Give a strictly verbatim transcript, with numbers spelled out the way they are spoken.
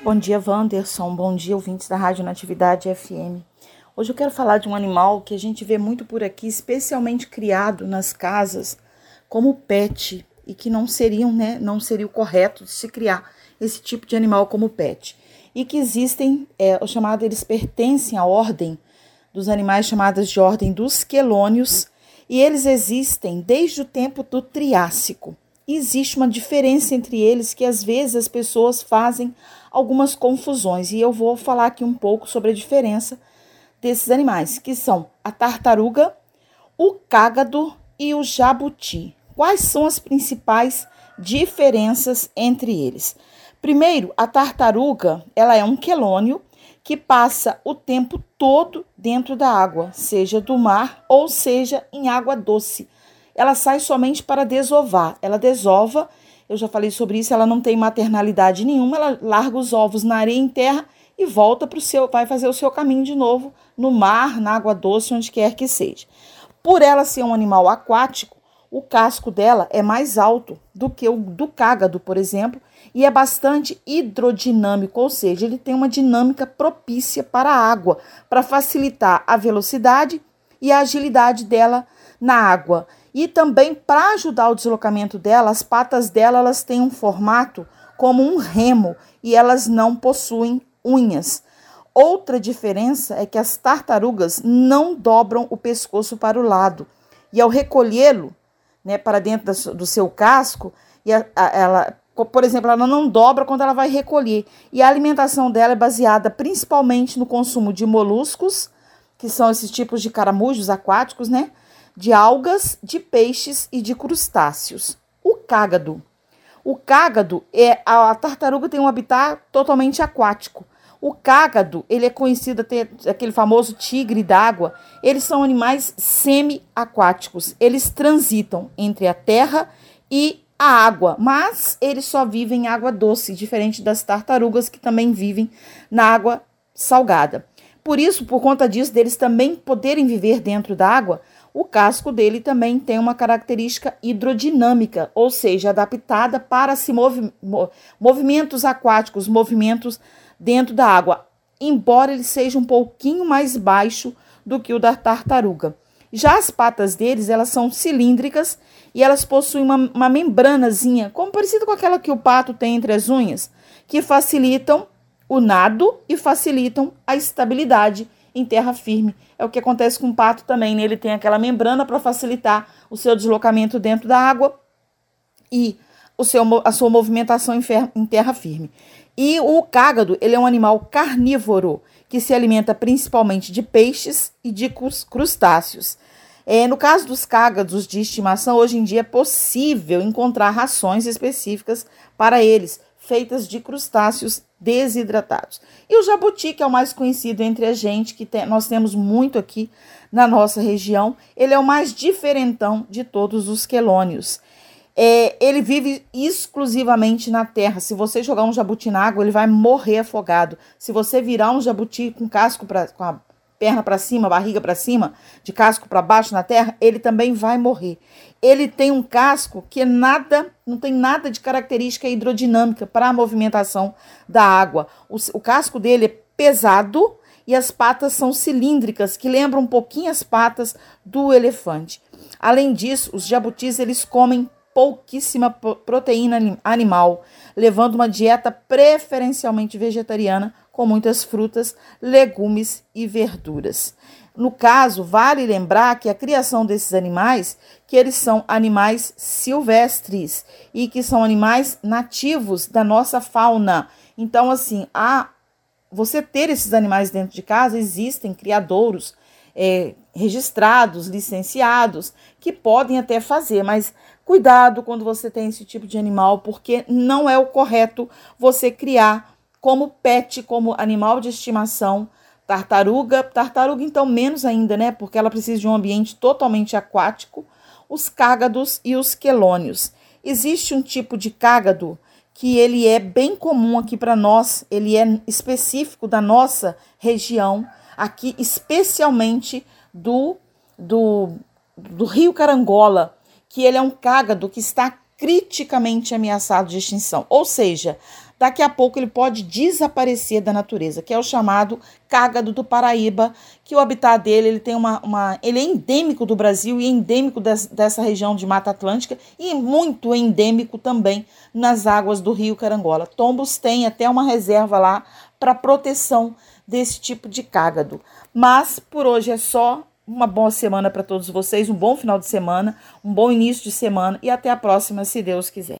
Bom dia, Wanderson. Bom dia, ouvintes da Rádio Natividade F M. Hoje eu quero falar de um animal que a gente vê muito por aqui, especialmente criado nas casas como pet, e que não seriam, né, não seria o correto de se criar esse tipo de animal como pet. E que existem, é, o chamado, eles pertencem à ordem dos animais chamadas de ordem dos quelônios, e eles existem desde o tempo do Triássico. E existe uma diferença entre eles que às vezes as pessoas fazem algumas confusões, e eu vou falar aqui um pouco sobre a diferença desses animais, que são a tartaruga, o cágado e o jabuti. Quais são as principais diferenças entre eles? Primeiro, a tartaruga, ela é um quelônio que passa o tempo todo dentro da água, seja do mar ou seja em água doce. Ela sai somente para desovar. Ela desova, eu já falei sobre isso, ela não tem maternalidade nenhuma, ela larga os ovos na areia em terra e volta para o seu, vai fazer o seu caminho de novo no mar, na água doce, onde quer que seja. Por ela ser um animal aquático, o casco dela é mais alto do que o do cágado, por exemplo, e é bastante hidrodinâmico, ou seja, ele tem uma dinâmica propícia para a água, para facilitar a velocidade e a agilidade dela na água. E também para ajudar o deslocamento dela, as patas dela elas têm um formato como um remo e elas não possuem unhas. Outra diferença é que as tartarugas não dobram o pescoço para o lado. E ao recolhê-lo, né, para dentro da, do seu casco, e a, a, ela, por exemplo, ela não dobra quando ela vai recolher. E a alimentação dela é baseada principalmente no consumo de moluscos, que são esses tipos de caramujos aquáticos, né? De algas, de peixes e de crustáceos. O cágado. O cágado, é, a, a tartaruga tem um habitat totalmente aquático. O cágado, ele é conhecido até aquele famoso tigre d'água. Eles são animais semi-aquáticos. Eles transitam entre a terra e a água, mas eles só vivem em água doce, diferente das tartarugas que também vivem na água salgada. Por isso, por conta disso, deles também poderem viver dentro da água, o casco dele também tem uma característica hidrodinâmica, ou seja, adaptada para se movi movimentos aquáticos, movimentos dentro da água, embora ele seja um pouquinho mais baixo do que o da tartaruga. Já as patas deles, elas são cilíndricas e elas possuem uma, uma membranazinha, como parecida com aquela que o pato tem entre as unhas, que facilitam o nado e facilitam a estabilidade em terra firme. É o que acontece com o pato também, né? Ele tem aquela membrana para facilitar o seu deslocamento dentro da água e o seu, a sua movimentação em, fer, em terra firme. E o cágado, ele é um animal carnívoro, que se alimenta principalmente de peixes e de crustáceos. É, no caso dos cágados de estimação, hoje em dia é possível encontrar rações específicas para eles, feitas de crustáceos desidratados. E o jabuti, que é o mais conhecido entre a gente, que tem, nós temos muito aqui na nossa região, ele é o mais diferentão de todos os quelônios. É, ele vive exclusivamente na terra. Se você jogar um jabuti na água, ele vai morrer afogado. Se você virar um jabuti com casco pra, com a perna para cima, barriga para cima, de casco para baixo na terra, ele também vai morrer. Ele tem um casco que é nada, não tem nada de característica hidrodinâmica para a movimentação da água. O, o casco dele é pesado e as patas são cilíndricas, que lembram um pouquinho as patas do elefante. Além disso, os jabutis eles comem pouquíssima proteína animal, levando uma dieta preferencialmente vegetariana, com muitas frutas, legumes e verduras. No caso, vale lembrar que a criação desses animais, que eles são animais silvestres e que são animais nativos da nossa fauna. Então, assim, a, você ter esses animais dentro de casa, existem criadouros é, registrados, licenciados, que podem até fazer, mas cuidado quando você tem esse tipo de animal, porque não é o correto você criar como pet, como animal de estimação, tartaruga, tartaruga então menos ainda, né, porque ela precisa de um ambiente totalmente aquático, os cágados e os quelônios. Existe um tipo de cágado que ele é bem comum aqui para nós, ele é específico da nossa região, aqui especialmente do, do, do Rio Carangola, que ele é um cágado que está criticamente ameaçado de extinção. Ou seja, daqui a pouco ele pode desaparecer da natureza, que é o chamado cágado do Paraíba, que o habitat dele, ele tem uma, uma ele é endêmico do Brasil e endêmico des, dessa região de Mata Atlântica e muito endêmico também nas águas do Rio Carangola. Tombos tem até uma reserva lá para proteção desse tipo de cágado. Mas por hoje é só. Uma boa semana para todos vocês, um bom final de semana, um bom início de semana e até a próxima, se Deus quiser.